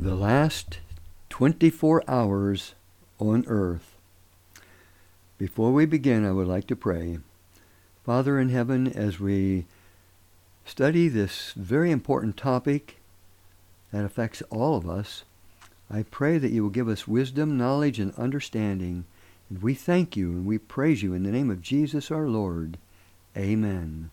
the last 24 hours on earth. Before we begin, I would like to pray. Father in heaven, as we study this very important topic that affects all of us, I pray that you will give us wisdom, knowledge, and understanding. And we thank you and we praise you in the name of Jesus our Lord. Amen.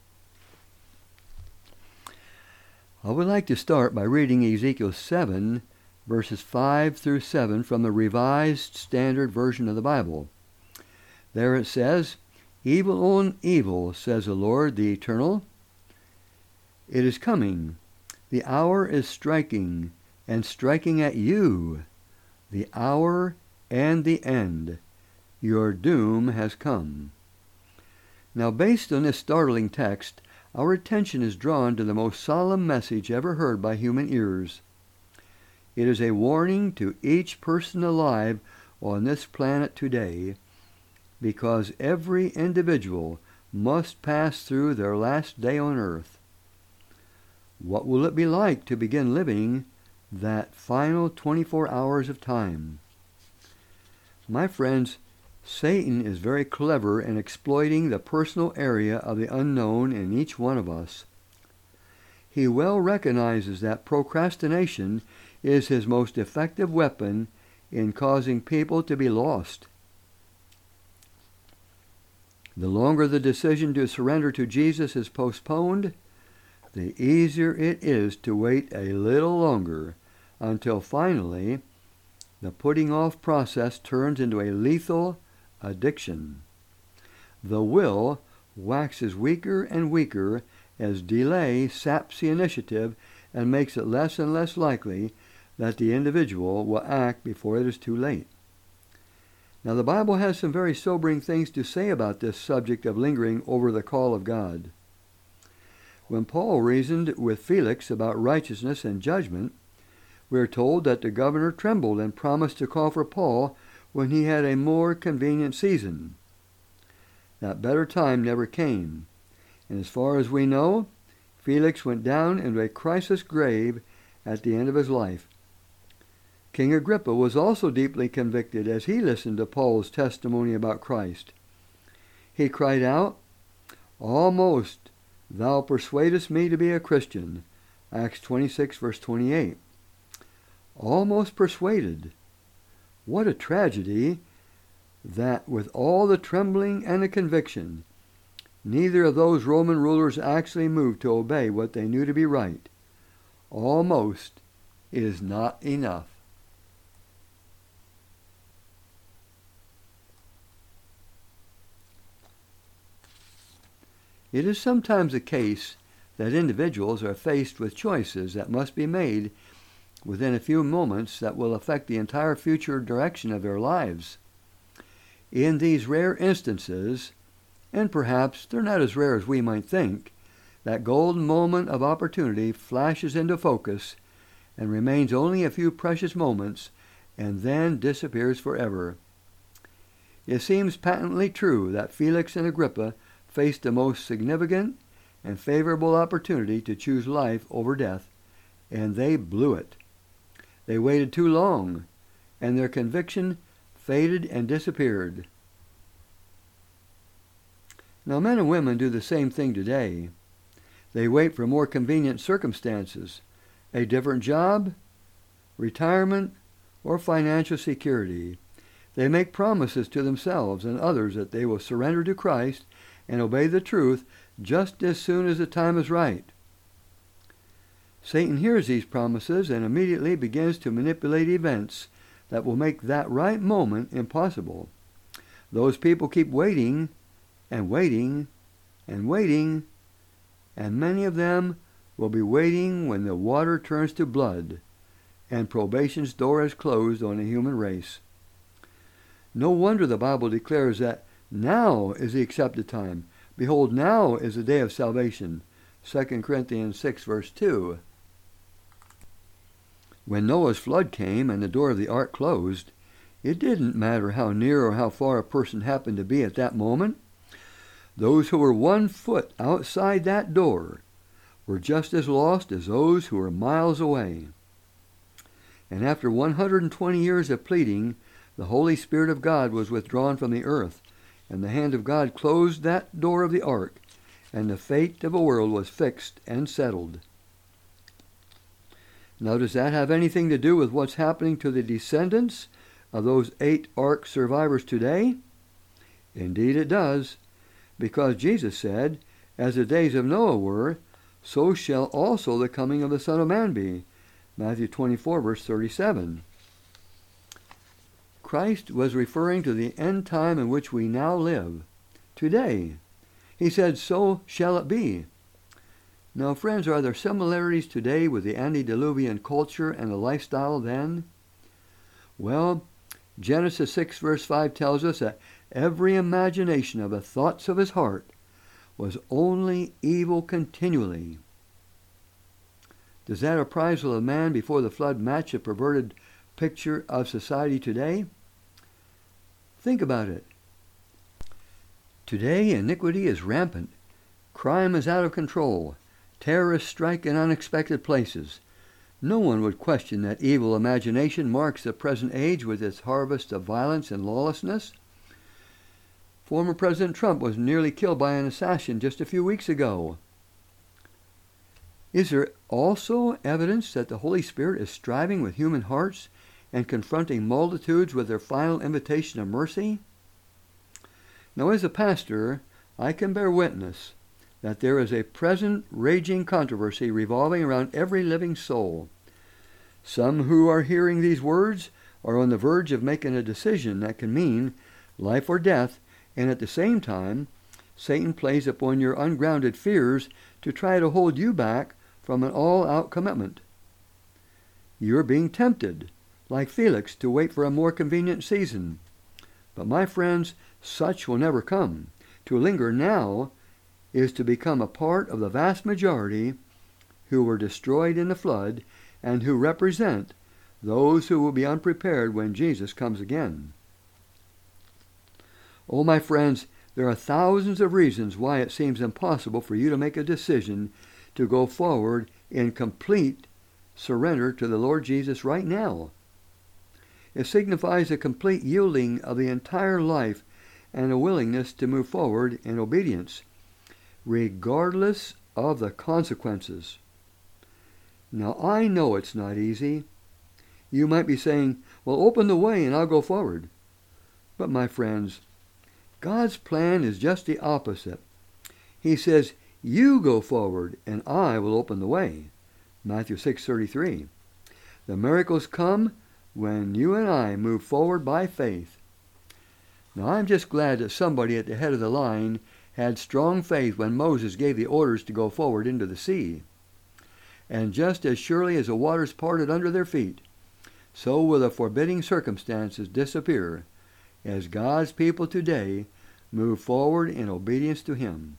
I would like to start by reading Ezekiel 7, verses 5 through 7 from the Revised Standard Version of the Bible. There it says, "Evil on evil, says the Lord, the Eternal. It is coming. The hour is striking, and striking at you. The hour and the end. Your doom has come." Now, based on this startling text, our attention is drawn to the most solemn message ever heard by human ears. It is a warning to each person alive on this planet today, because every individual must pass through their last day on earth. What will it be like to begin living that final 24 hours of time? My friends, Satan is very clever in exploiting the personal area of the unknown in each one of us. He well recognizes that procrastination is his most effective weapon in causing people to be lost. The longer the decision to surrender to Jesus is postponed, the easier it is to wait a little longer until finally the putting off process turns into a lethal addiction. The will waxes weaker and weaker as delay saps the initiative and makes it less and less likely that the individual will act before it is too late. Now, the Bible has some very sobering things to say about this subject of lingering over the call of God. When Paul reasoned with Felix about righteousness and judgment, we are told that the governor trembled and promised to call for Paul when he had a more convenient season. That better time never came, and as far as we know, Felix went down into a crisis grave at the end of his life. King Agrippa was also deeply convicted as he listened to Paul's testimony about Christ. He cried out, "Almost thou persuadest me to be a Christian," Acts 26, verse 28. Almost persuaded. What a tragedy that with all the trembling and the conviction, neither of those Roman rulers actually moved to obey what they knew to be right. Almost is not enough. It is sometimes the case that individuals are faced with choices that must be made within a few moments that will affect the entire future direction of their lives. In these rare instances, and perhaps they're not as rare as we might think, that golden moment of opportunity flashes into focus and remains only a few precious moments and then disappears forever. It seems patently true that Felix and Agrippa faced the most significant and favorable opportunity to choose life over death, and they blew it. They waited too long, and their conviction faded and disappeared. Now, men and women do the same thing today. They wait for more convenient circumstances, a different job, retirement, or financial security. They make promises to themselves and others that they will surrender to Christ and obey the truth just as soon as the time is right. Satan hears these promises and immediately begins to manipulate events that will make that right moment impossible. Those people keep waiting and waiting and waiting, and many of them will be waiting when the water turns to blood and probation's door is closed on the human race. No wonder the Bible declares that now is the accepted time. Behold, now is the day of salvation. 2 Corinthians 6, verse 2. When Noah's flood came and the door of the ark closed, it didn't matter how near or how far a person happened to be at that moment. Those who were 1 foot outside that door were just as lost as those who were miles away. And after 120 years of pleading, the Holy Spirit of God was withdrawn from the earth, and the hand of God closed that door of the ark, and the fate of a world was fixed and settled. Now, does that have anything to do with what's happening to the descendants of those 8 ark survivors today? Indeed it does, because Jesus said, "As the days of Noah were, so shall also the coming of the Son of Man be." Matthew 24, verse 37. Christ was referring to the end time in which we now live, today. He said, "So shall it be." Now, friends, are there similarities today with the antediluvian culture and the lifestyle then? Well, Genesis 6, verse 5 tells us that every imagination of the thoughts of his heart was only evil continually. Does that appraisal of man before the flood match a perverted picture of society today? Think about it. Today, iniquity is rampant. Crime is out of control. Terrorists strike in unexpected places. No one would question that evil imagination marks the present age with its harvest of violence and lawlessness. Former President Trump was nearly killed by an assassin just a few weeks ago. Is there also evidence that the Holy Spirit is striving with human hearts and confronting multitudes with their final invitation of mercy? Now, as a pastor, I can bear witness that there is a present raging controversy revolving around every living soul. Some who are hearing these words are on the verge of making a decision that can mean life or death, and at the same time, Satan plays upon your ungrounded fears to try to hold you back from an all-out commitment. You're being tempted, like Felix, to wait for a more convenient season. But my friends, such will never come. To linger now is to become a part of the vast majority who were destroyed in the flood and who represent those who will be unprepared when Jesus comes again. Oh, my friends, there are thousands of reasons why it seems impossible for you to make a decision to go forward in complete surrender to the Lord Jesus right now. It signifies a complete yielding of the entire life and a willingness to move forward in obedience, regardless of the consequences. Now, I know it's not easy. You might be saying, "Well, open the way and I'll go forward." But my friends, God's plan is just the opposite. He says, "You go forward and I will open the way." Matthew 6:33. The miracles come when you and I move forward by faith. Now, I'm just glad that somebody at the head of the line had strong faith when Moses gave the orders to go forward into the sea. And just as surely as the waters parted under their feet, so will the forbidding circumstances disappear as God's people today move forward in obedience to Him.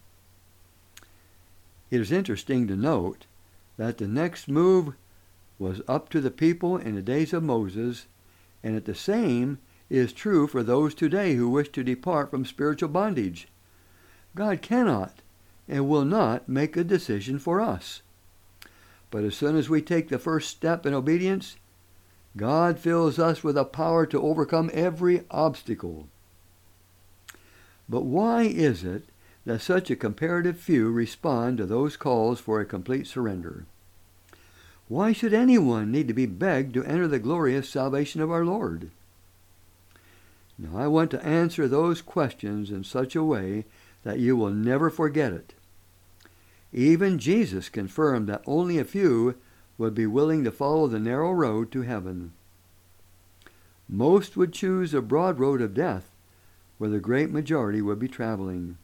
It is interesting to note that the next move was up to the people in the days of Moses, and that the same is true for those today who wish to depart from spiritual bondage. God cannot and will not make a decision for us. But as soon as we take the first step in obedience, God fills us with the power to overcome every obstacle. But why is it that such a comparative few respond to those calls for a complete surrender? Why should anyone need to be begged to enter the glorious salvation of our Lord? Now, I want to answer those questions in such a way that you will never forget it. Even Jesus confirmed that only a few would be willing to follow the narrow road to heaven. Most would choose the broad road of death, where the great majority would be traveling.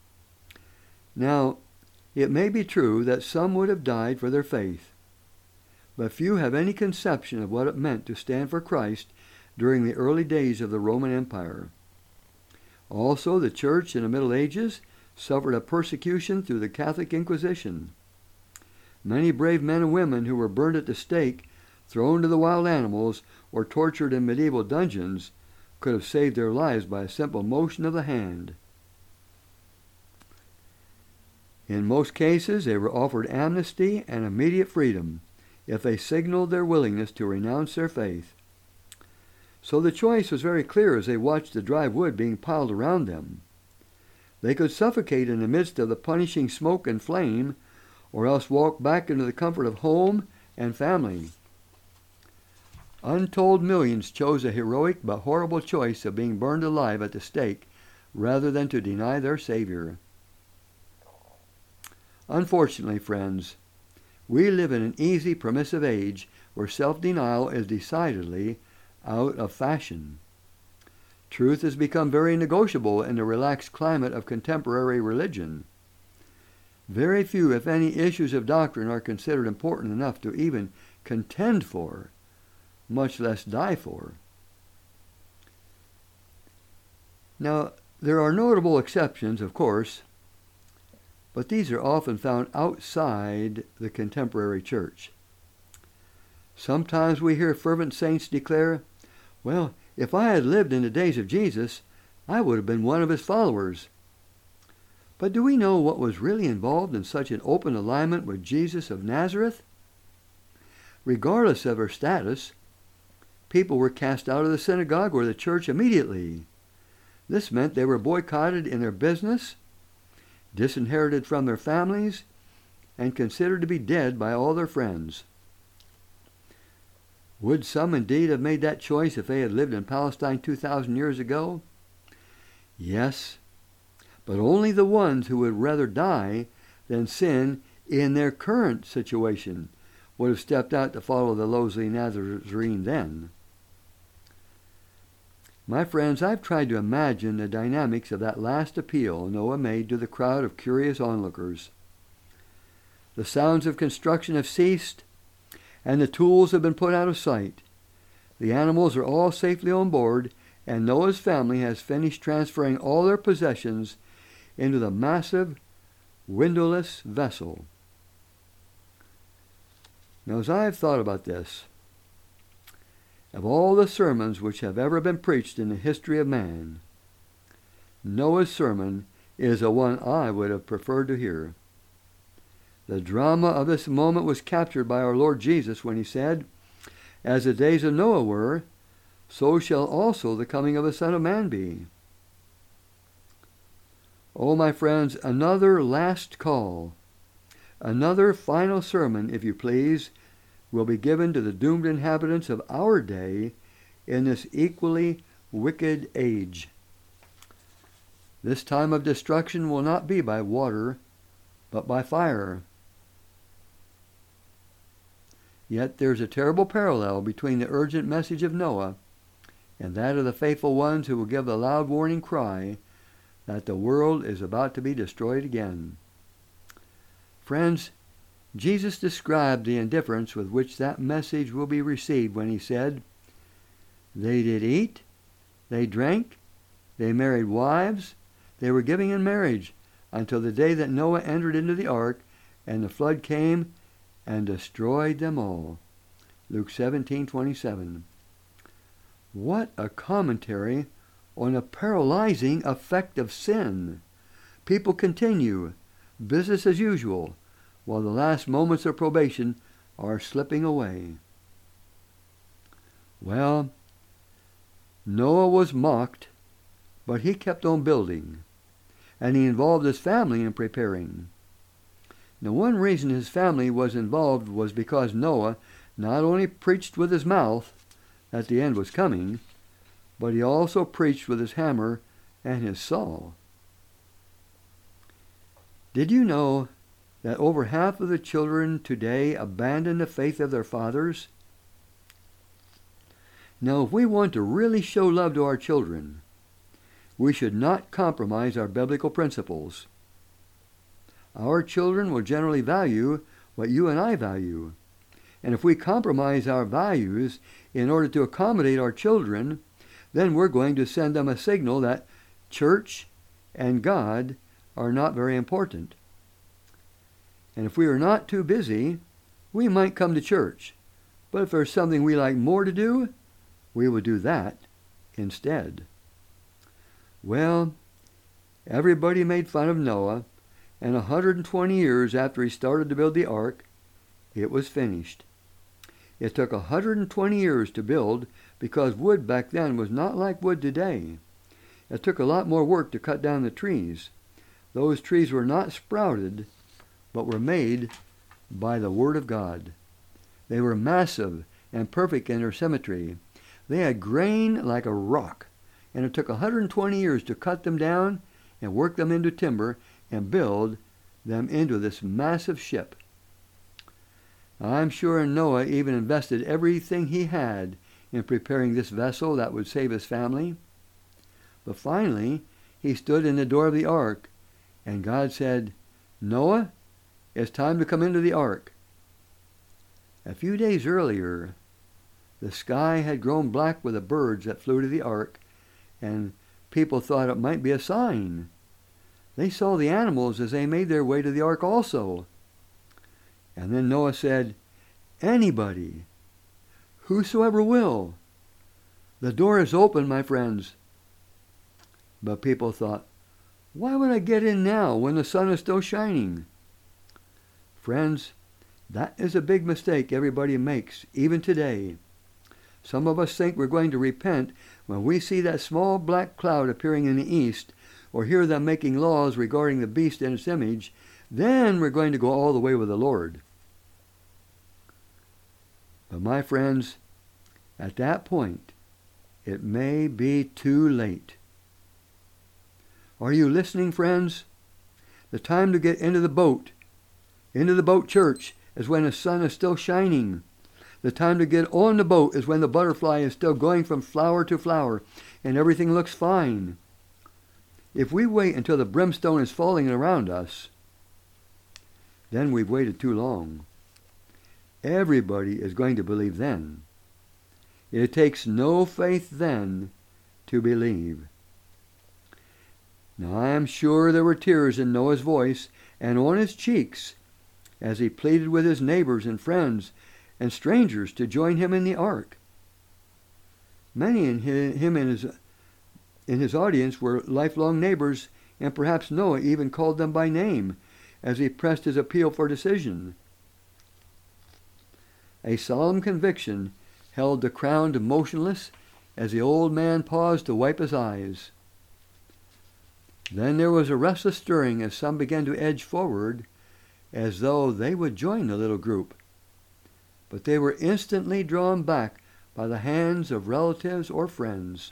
Now, it may be true that some would have died for their faith, but few have any conception of what it meant to stand for Christ during the early days of the Roman Empire. Also, the Church in the Middle Ages suffered a persecution through the Catholic Inquisition. Many brave men and women who were burned at the stake, thrown to the wild animals, or tortured in medieval dungeons could have saved their lives by a simple motion of the hand. In most cases, they were offered amnesty and immediate freedom. if they signaled their willingness to renounce their faith. So the choice was very clear as they watched the dry wood being piled around them. They could suffocate in the midst of the punishing smoke and flame, or else walk back into the comfort of home and family. Untold millions chose a heroic but horrible choice of being burned alive at the stake rather than to deny their Savior. Unfortunately, friends, we live in an easy, permissive age where self-denial is decidedly out of fashion. Truth has become very negotiable in the relaxed climate of contemporary religion. Very few, if any, issues of doctrine are considered important enough to even contend for, much less die for. Now, there are notable exceptions, of course, but these are often found outside the contemporary church. Sometimes we hear fervent saints declare, "Well, if I had lived in the days of Jesus, I would have been one of his followers." But do we know what was really involved in such an open alignment with Jesus of Nazareth? Regardless of her status, people were cast out of the synagogue or the church immediately. This meant they were boycotted in their business, disinherited from their families, and considered to be dead by all their friends. Would some indeed have made that choice if they had lived in Palestine 2,000 years ago? Yes, but only the ones who would rather die than sin in their current situation would have stepped out to follow the lowly Nazarene then. My friends, I've tried to imagine the dynamics of that last appeal Noah made to the crowd of curious onlookers. The sounds of construction have ceased, and the tools have been put out of sight. The animals are all safely on board, and Noah's family has finished transferring all their possessions into the massive, windowless vessel. Now, as I have thought about this, of all the sermons which have ever been preached in the history of man, Noah's sermon is the one I would have preferred to hear. The drama of this moment was captured by our Lord Jesus when he said, "As the days of Noah were, so shall also the coming of the Son of Man be." Oh, my friends, another last call, another final sermon, if you please, will be given to the doomed inhabitants of our day in this equally wicked age. This time of destruction will not be by water, but by fire. Yet there's a terrible parallel between the urgent message of Noah and that of the faithful ones who will give the loud warning cry that the world is about to be destroyed again. Friends, Jesus described the indifference with which that message will be received when he said, "They did eat, they drank, they married wives, they were giving in marriage, until the day that Noah entered into the ark, and the flood came and destroyed them all." Luke 17:27. What a commentary on the paralyzing effect of sin. People continue, business as usual, while the last moments of probation are slipping away. Well, Noah was mocked, but he kept on building, and he involved his family in preparing. Now, one reason his family was involved was because Noah not only preached with his mouth that the end was coming, but he also preached with his hammer and his saw. Did you know that over half of the children today abandon the faith of their fathers? Now, if we want to really show love to our children, we should not compromise our biblical principles. Our children will generally value what you and I value. And if we compromise our values in order to accommodate our children, then we're going to send them a signal that church and God are not very important. And if we are not too busy, we might come to church. But if there's something we like more to do, we will do that instead. Well, everybody made fun of Noah, and 120 years after he started to build the ark, it was finished. It took 120 years to build because wood back then was not like wood today. It took a lot more work to cut down the trees. Those trees were not sprouted, but were made by the Word of God. They were massive and perfect in their symmetry. They had grain like a rock, and it took 120 years to cut them down and work them into timber and build them into this massive ship. I'm sure Noah even invested everything he had in preparing this vessel that would save his family. But finally, he stood in the door of the ark, and God said, "Noah, it's time to come into the ark." A few days earlier, the sky had grown black with the birds that flew to the ark, and people thought it might be a sign. They saw the animals as they made their way to the ark also. And then Noah said, "Anybody, whosoever will. The door is open, my friends." But people thought, "Why would I get in now when the sun is still shining?" Friends, that is a big mistake everybody makes, even today. Some of us think we're going to repent when we see that small black cloud appearing in the east, or hear them making laws regarding the beast and its image. Then we're going to go all the way with the Lord. But my friends, at that point, it may be too late. Are you listening, friends? The time to get into the boat church, is when the sun is still shining. The time to get on the boat is when the butterfly is still going from flower to flower and everything looks fine. If we wait until the brimstone is falling around us, then we've waited too long. Everybody is going to believe then. It takes no faith then to believe. Now I am sure there were tears in Noah's voice and on his cheeks as he pleaded with his neighbors and friends and strangers to join him in the ark. Many in his audience were lifelong neighbors, and perhaps Noah even called them by name as he pressed his appeal for decision. A solemn conviction held the crowd motionless as the old man paused to wipe his eyes. Then there was a restless stirring as some began to edge forward as though they would join the little group. But they were instantly drawn back by the hands of relatives or friends.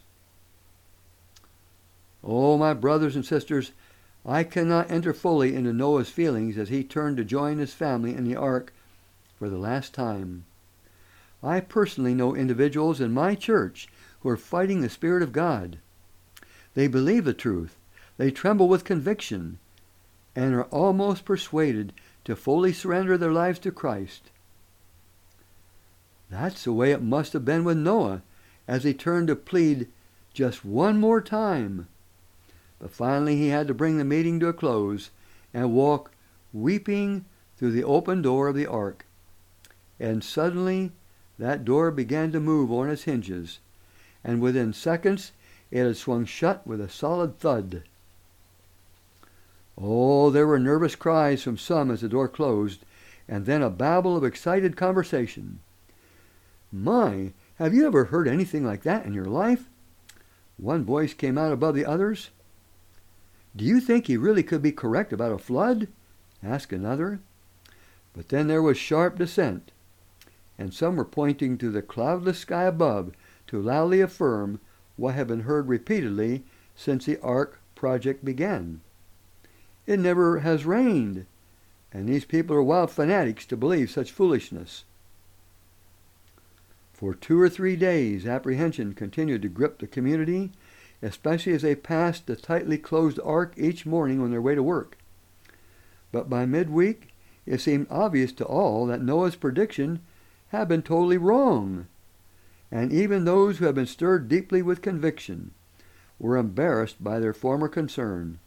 Oh, my brothers and sisters, I cannot enter fully into Noah's feelings as he turned to join his family in the ark for the last time. I personally know individuals in my church who are fighting the Spirit of God. They believe the truth. They tremble with conviction and are almost persuaded to fully surrender their lives to Christ. That's the way it must have been with Noah as he turned to plead just one more time. But finally he had to bring the meeting to a close and walk weeping through the open door of the ark. And suddenly that door began to move on its hinges, and within seconds it had swung shut with a solid thud. Oh, there were nervous cries from some as the door closed, and then a babble of excited conversation. "My, have you ever heard anything like that in your life?" One voice came out above the others. "Do you think he really could be correct about a flood?" asked another. But then there was sharp dissent, and some were pointing to the cloudless sky above to loudly affirm what had been heard repeatedly since the ark project began. It never has rained, and these people are wild fanatics to believe such foolishness. For 2 or 3 days, apprehension continued to grip the community, especially as they passed the tightly closed ark each morning on their way to work. But by midweek, it seemed obvious to all that Noah's prediction had been totally wrong, and even those who had been stirred deeply with conviction were embarrassed by their former concern.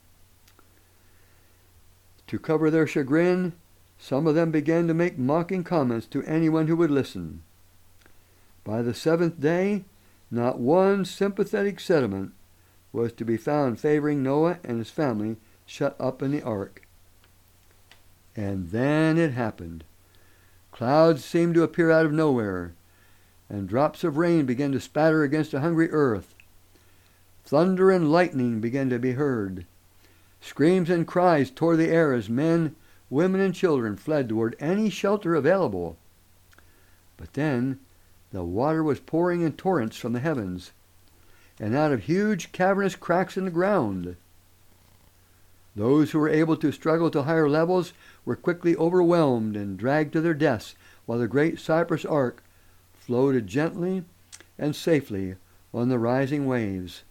To cover their chagrin, some of them began to make mocking comments to anyone who would listen. By the 7th day, not one sympathetic sentiment was to be found favoring Noah and his family shut up in the ark. And then it happened. Clouds seemed to appear out of nowhere, and drops of rain began to spatter against a hungry earth. Thunder and lightning began to be heard. Screams and cries tore the air as men, women, and children fled toward any shelter available. But then the water was pouring in torrents from the heavens, and out of huge cavernous cracks in the ground. Those who were able to struggle to higher levels were quickly overwhelmed and dragged to their deaths, while the great Cyprus Ark floated gently and safely on the rising waves.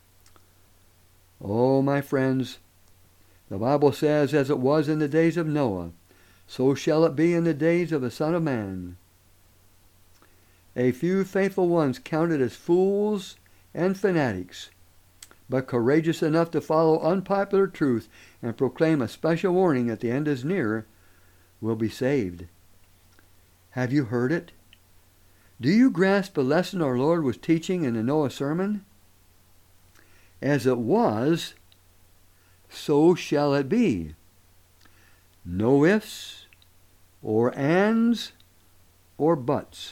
Oh, my friends, the Bible says, as it was in the days of Noah, so shall it be in the days of the Son of Man. A few faithful ones counted as fools and fanatics, but courageous enough to follow unpopular truth and proclaim a special warning that the end is near, will be saved. Have you heard it? Do you grasp the lesson our Lord was teaching in the Noah sermon? As it was, so shall it be. No ifs, or ands, or buts.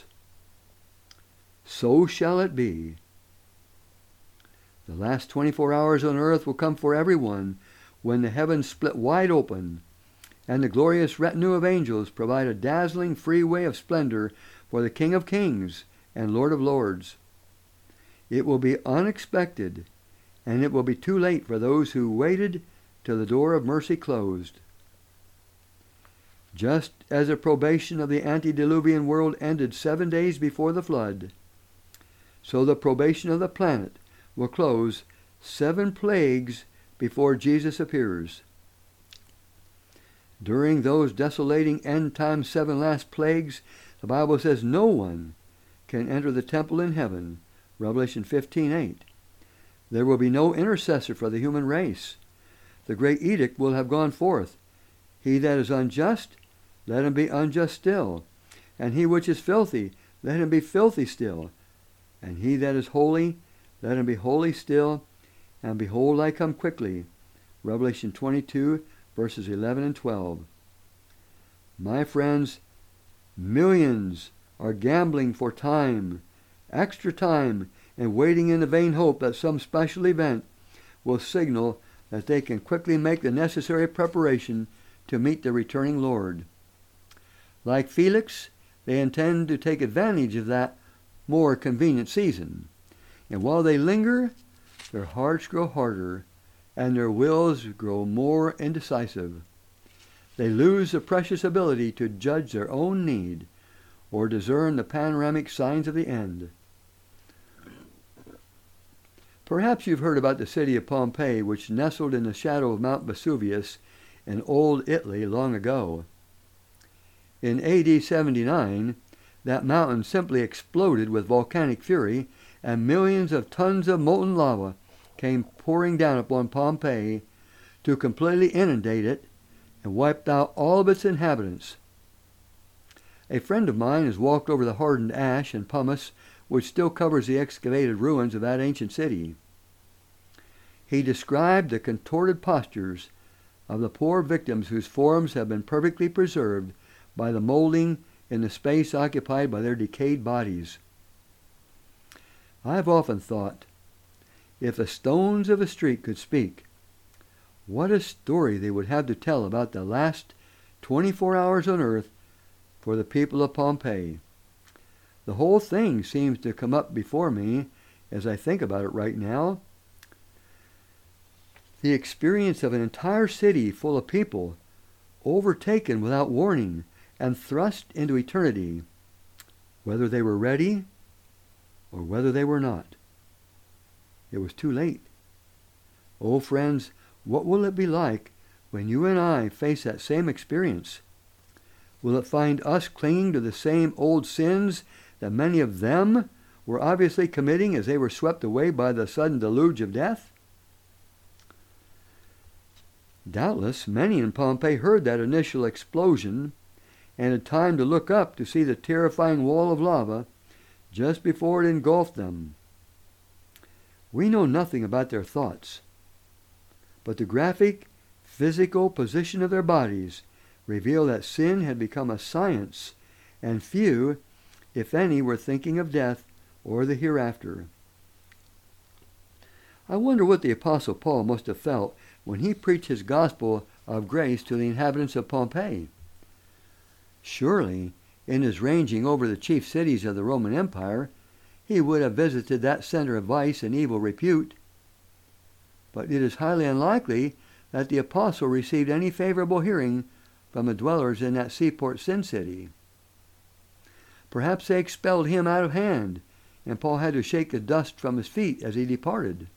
So shall it be. The last 24 hours on earth will come for everyone when the heavens split wide open and the glorious retinue of angels provide a dazzling freeway of splendor for the King of Kings and Lord of Lords. It will be unexpected, and it will be too late for those who waited till the door of mercy closed. Just as the probation of the antediluvian world ended 7 days before the flood, so the probation of the planet will close 7 plagues before Jesus appears. During those desolating end-time 7 last plagues, the Bible says no one can enter the temple in heaven, Revelation 15:8. There will be no intercessor for the human race. The great edict will have gone forth. He that is unjust, let him be unjust still. And he which is filthy, let him be filthy still. And he that is holy, let him be holy still. And behold, I come quickly. Revelation 22, verses 11 and 12. My friends, millions are gambling for time, extra time, and waiting in the vain hope that some special event will signal that they can quickly make the necessary preparation to meet the returning Lord. Like Felix, they intend to take advantage of that more convenient season. And while they linger, their hearts grow harder, and their wills grow more indecisive. They lose the precious ability to judge their own need or discern the panoramic signs of the end. Perhaps you've heard about the city of Pompeii, which nestled in the shadow of Mount Vesuvius in old Italy long ago. In AD 79, that mountain simply exploded with volcanic fury, and millions of tons of molten lava came pouring down upon Pompeii to completely inundate it and wiped out all of its inhabitants. A friend of mine has walked over the hardened ash and pumice which still covers the excavated ruins of that ancient city. He described the contorted postures of the poor victims whose forms have been perfectly preserved by the molding in the space occupied by their decayed bodies. I've often thought, if the stones of a street could speak, what a story they would have to tell about the last 24 hours on earth for the people of Pompeii. The whole thing seems to come up before me as I think about it right now. The experience of an entire city full of people overtaken without warning and thrust into eternity, whether they were ready or whether they were not. It was too late. Oh, friends, what will it be like when you and I face that same experience? Will it find us clinging to the same old sins that many of them were obviously committing as they were swept away by the sudden deluge of death? Doubtless, many in Pompeii heard that initial explosion and had time to look up to see the terrifying wall of lava just before it engulfed them. We know nothing about their thoughts, but the graphic, physical position of their bodies reveal that sin had become a science and few, if any, were thinking of death or the hereafter. I wonder what the Apostle Paul must have felt when he preached his gospel of grace to the inhabitants of Pompeii. Surely, in his ranging over the chief cities of the Roman Empire, he would have visited that center of vice and evil repute. But it is highly unlikely that the apostle received any favorable hearing from the dwellers in that seaport sin city. Perhaps they expelled him out of hand, and Paul had to shake the dust from his feet as he departed.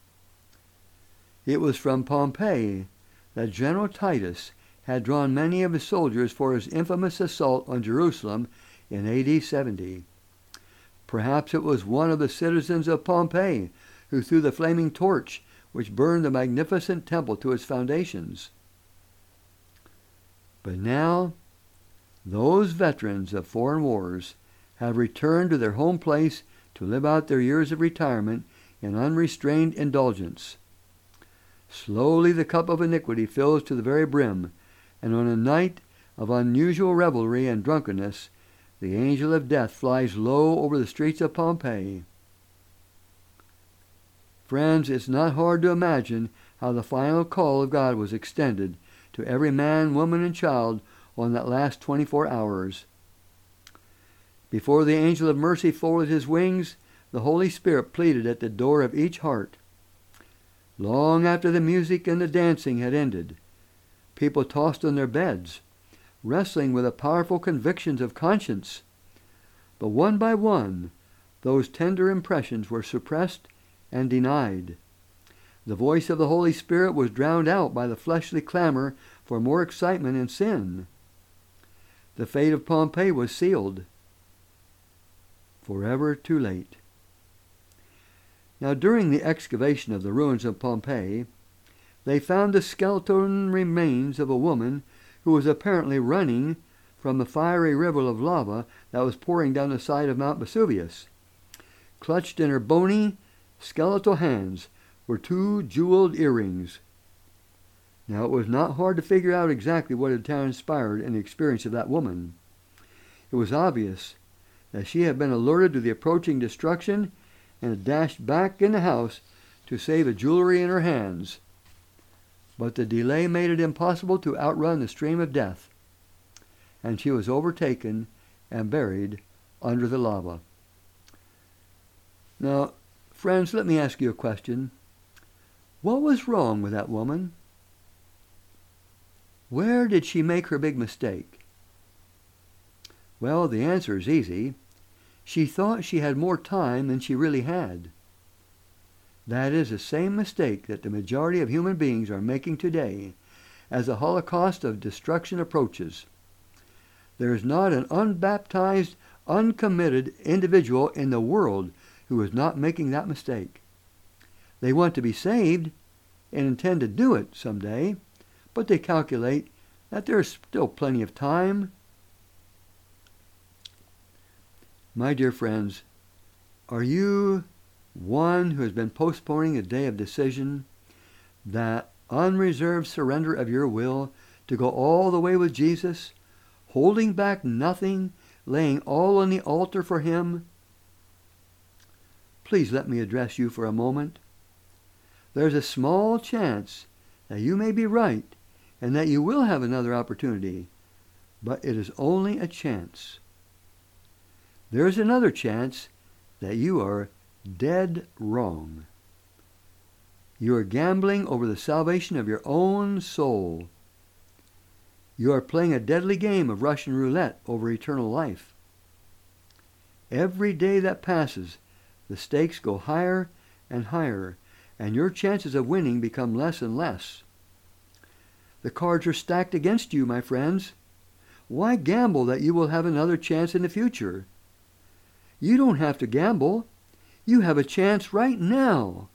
It was from Pompeii that General Titus had drawn many of his soldiers for his infamous assault on Jerusalem in AD 70. Perhaps it was one of the citizens of Pompeii who threw the flaming torch which burned the magnificent temple to its foundations. But now, those veterans of foreign wars have returned to their home place to live out their years of retirement in unrestrained indulgence. Slowly the cup of iniquity fills to the very brim, and on a night of unusual revelry and drunkenness, the angel of death flies low over the streets of Pompeii. Friends, it's not hard to imagine how the final call of God was extended to every man, woman, and child on that last 24 hours. Before the angel of mercy folded his wings, the Holy Spirit pleaded at the door of each heart. Long after the music and the dancing had ended, people tossed on their beds, wrestling with the powerful convictions of conscience. But one by one, those tender impressions were suppressed and denied. The voice of the Holy Spirit was drowned out by the fleshly clamor for more excitement and sin. The fate of Pompeii was sealed. Forever too late. Now, during the excavation of the ruins of Pompeii, they found the skeleton remains of a woman who was apparently running from the fiery river of lava that was pouring down the side of Mount Vesuvius. Clutched in her bony, skeletal hands were 2 jeweled earrings. Now, it was not hard to figure out exactly what had transpired in the experience of that woman. It was obvious that she had been alerted to the approaching destruction and had dashed back in the house to save the jewelry in her hands. But the delay made it impossible to outrun the stream of death, and she was overtaken and buried under the lava. Now, friends, let me ask you a question. What was wrong with that woman? Where did she make her big mistake? Well, the answer is easy. She thought she had more time than she really had. That is the same mistake that the majority of human beings are making today as the holocaust of destruction approaches. There is not an unbaptized, uncommitted individual in the world who is not making that mistake. They want to be saved and intend to do it someday, but they calculate that there is still plenty of time. My dear friends, are you one who has been postponing a day of decision, that unreserved surrender of your will to go all the way with Jesus, holding back nothing, laying all on the altar for Him? Please let me address you for a moment. There's a small chance that you may be right and that you will have another opportunity, but it is only a chance. There is another chance that you are dead wrong. You are gambling over the salvation of your own soul. You are playing a deadly game of Russian roulette over eternal life. Every day that passes, the stakes go higher and higher, and your chances of winning become less and less. The cards are stacked against you, my friends. Why gamble that you will have another chance in the future? You don't have to gamble. You have a chance right now.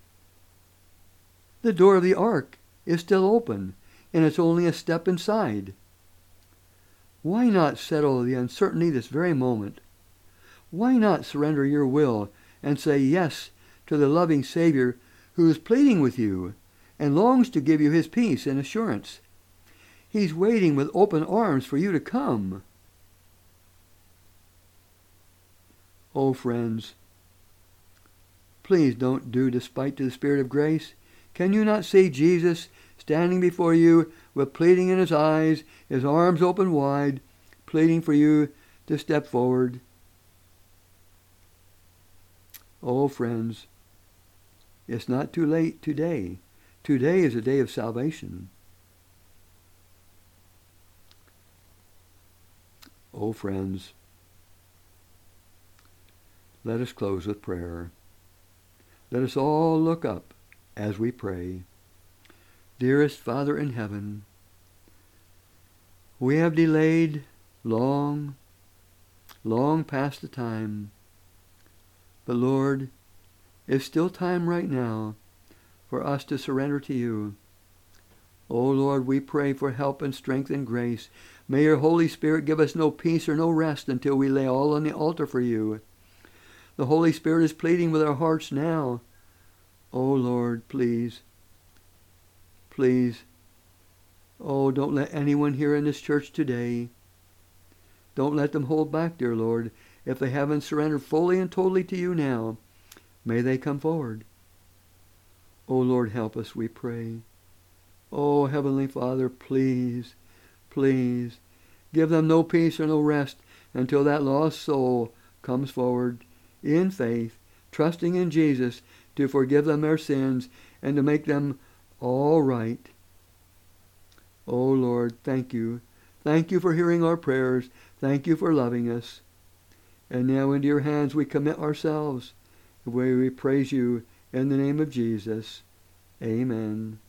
The door of the ark is still open, and it's only a step inside. Why not settle the uncertainty this very moment? Why not surrender your will and say yes to the loving Savior who is pleading with you and longs to give you His peace and assurance? He's waiting with open arms for you to come. Oh, friends, please don't do despite to the Spirit of grace. Can you not see Jesus standing before you with pleading in his eyes, his arms open wide, pleading for you to step forward? Oh, friends, it's not too late today. Today is a day of salvation. Oh, friends, let us close with prayer. Let us all look up as we pray. Dearest Father in heaven, we have delayed long past the time. But Lord, it's still time right now for us to surrender to you. Oh Lord, we pray for help and strength and grace. May your Holy Spirit give us no peace or no rest until we lay all on the altar for you. The Holy Spirit is pleading with our hearts now. Oh Lord, please, please. Oh, don't let anyone here in this church today, don't let them hold back, dear Lord. If they haven't surrendered fully and totally to you now, may they come forward. Oh Lord, help us, we pray. Oh Heavenly Father, please, please, give them no peace or no rest until that lost soul comes forward in faith, trusting in Jesus to forgive them their sins and to make them all right. Oh Lord, thank you. Thank you for hearing our prayers. Thank you for loving us. And now into your hands we commit ourselves. We praise you in the name of Jesus. Amen.